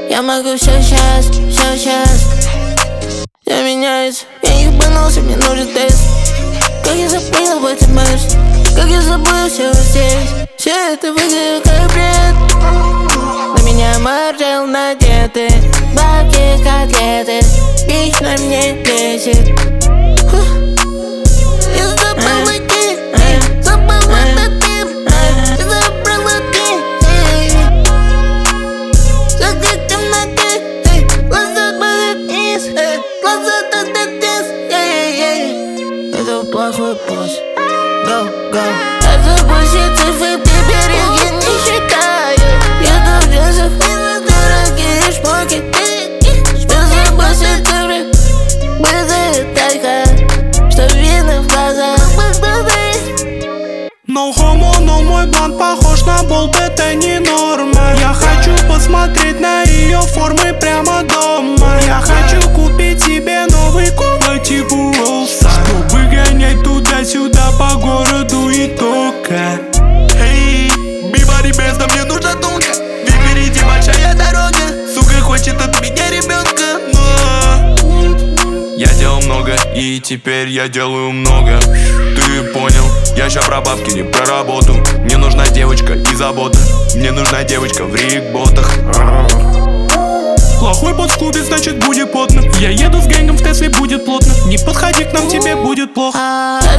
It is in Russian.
Я могу все сейчас. Я меняюсь, я не ебанулся, мне нужен тест. Как я забыл об этом, Марс, как я забыл все здесь. Все это выглядит как бред. На меня моржел надеты, бабки, котлеты, бич на мне лезет. Я забыл идти, забыл этот мир, забыл идти. Как темноты, глаза падают вниз, глаза падают вниз. Это плохой босс. Go. Это bullshit, цифры, теперь я не считаю. Я должен зафилить дорогие шмотки. Список bullshit, цифры, быстрые тайка, что видно в глазах. No homo, но мой блант похож на болт, это не норма. Я хочу посмотреть на ее формы прямо дома. Я хочу купить себе новый куб типа Роллса, чтобы гонять туда-сюда по городу и только. Эй, бибари безда, мне нужна тонка. Ведь впереди большая дорога. Сука хочет от меня ребенка, но я делал много, и теперь я делаю много. Ты понял, я ща про бабки, не про работу. Мне нужна девочка и забота. Мне нужна девочка в рик-ботах. Плохой бот в клубе, значит будет потно. Я еду с гэнгом в Тесле, будет плотно. Не подходи к нам, тебе будет плохо.